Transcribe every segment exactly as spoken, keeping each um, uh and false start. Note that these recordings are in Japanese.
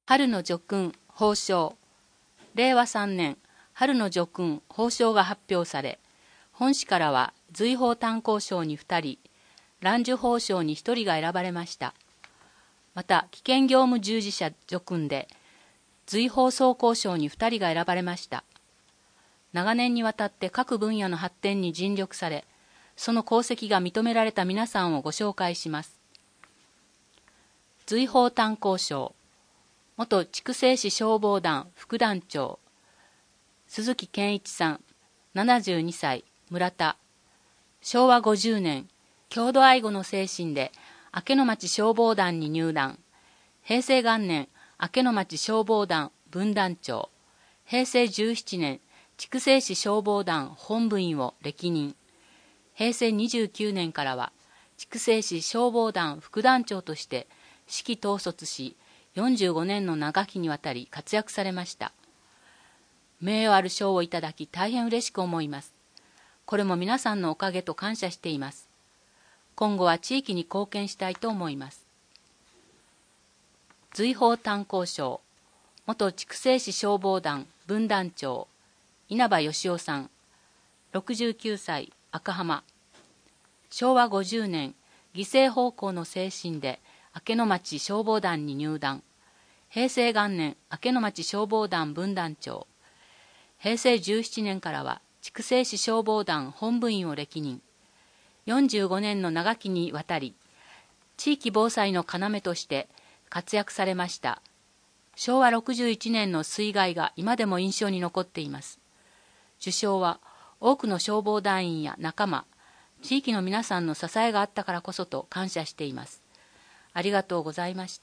春の叙勲褒章。れいわさんねん、春の叙勲褒章が発表され、本市からは随宝炭鉱賞にふたり、蘭寿褒章にひとりが選ばれました。また、危険業務従事者叙勲で、随宝装甲賞にふたりが選ばれました。長年にわたって各分野の発展に尽力され、その功績が認められた皆さんをご紹介します。随宝炭鉱賞。元筑西市消防団副団長、鈴木健一さん、ななじゅうにさい、村田。しょうわごじゅうねん、郷土愛護の精神で明野町消防団に入団。へいせいがんねん、明野町消防団分団長。へいせいじゅうななねん、筑西市消防団本部員を歴任。へいせいにじゅうきゅうねんからは、筑西市消防団副団長として指揮統率し、よんじゅうごねんの長きにわたり活躍されました。名誉ある賞をいただき大変嬉しく思います。これも皆さんのおかげと感謝しています。今後は地域に貢献したいと思います。随宝炭鉱賞。元筑西市消防団分団長、稲葉義雄さん、ろくじゅうきゅうさい、赤浜。しょうわごじゅうねん、犠牲奉公の精神で明野町消防団に入団。へいせいがんねん、明野町消防団分団長。へいせいじゅうななねんからは、筑西市消防団本部員を歴任。よんじゅうごねんの長きにわたり、地域防災の要として活躍されました。しょうわろくじゅういちねんの水害が今でも印象に残っています。受賞は、多くの消防団員や仲間、地域の皆さんの支えがあったからこそと感謝しています。ありがとうございました。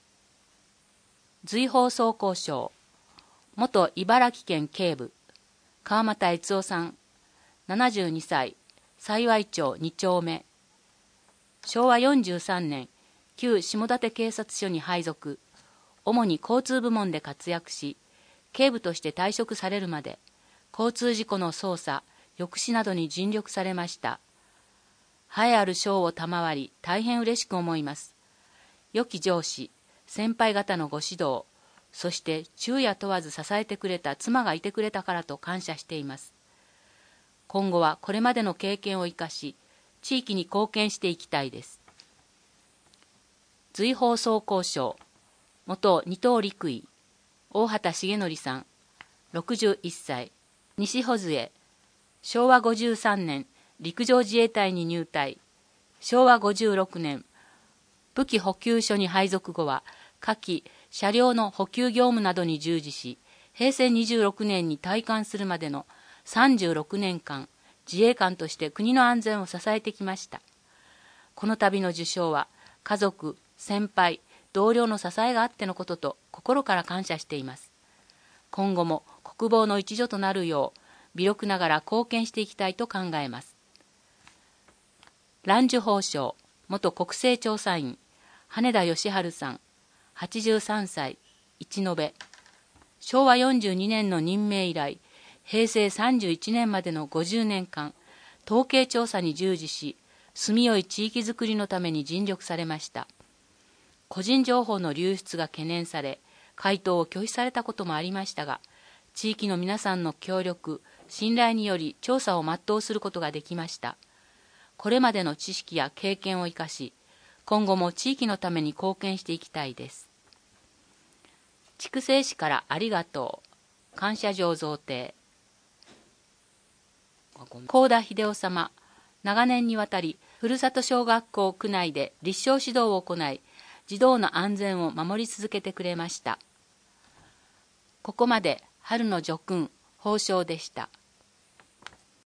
随宝装甲賞。元茨城県警部、川又悦夫さん、ななじゅうにさい、幸町にちょうめ。しょうわよんじゅうさんねん、旧下館警察署に配属、主に交通部門で活躍し、警部として退職されるまで、交通事故の捜査、抑止などに尽力されました。栄えある賞を賜り、大変嬉しく思います。良き上司、先輩方のご指導、そして昼夜問わず支えてくれた妻がいてくれたからと感謝しています。今後はこれまでの経験を生かし、地域に貢献していきたいです。随宝装甲賞。元二等陸尉、大畑重則さん、ろくじゅういっさい、西穂杖。しょうわごじゅうさんねん、陸上自衛隊に入隊。しょうわごじゅうろくねん、武器補給所に配属後は、火器、車両の補給業務などに従事し、へいせいにじゅうろくねんに退官するまでのさんじゅうろくねんかん、自衛官として国の安全を支えてきました。この度の受賞は、家族、先輩、同僚の支えがあってのことと心から感謝しています。今後も国防の一助となるよう、微力ながら貢献していきたいと考えます。蘭寿褒章。元国政調査員、羽田義治さん、はちじゅうさんさい、一延。しょうわよんじゅうにねんの任命以来、へいせいさんじゅういちねんまでのごじゅうねんかん、統計調査に従事し、住みよい地域づくりのために尽力されました。個人情報の流出が懸念され、回答を拒否されたこともありましたが、地域の皆さんの協力、信頼により調査を全うすることができました。これまでの知識や経験を生かし、今後も地域のために貢献していきたいです。筑西市からありがとう。感謝状贈呈。幸田秀夫様、長年にわたり、ふるさと小学校区内で立正指導を行い、児童の安全を守り続けてくれました。ここまで春の叙勲褒章でした。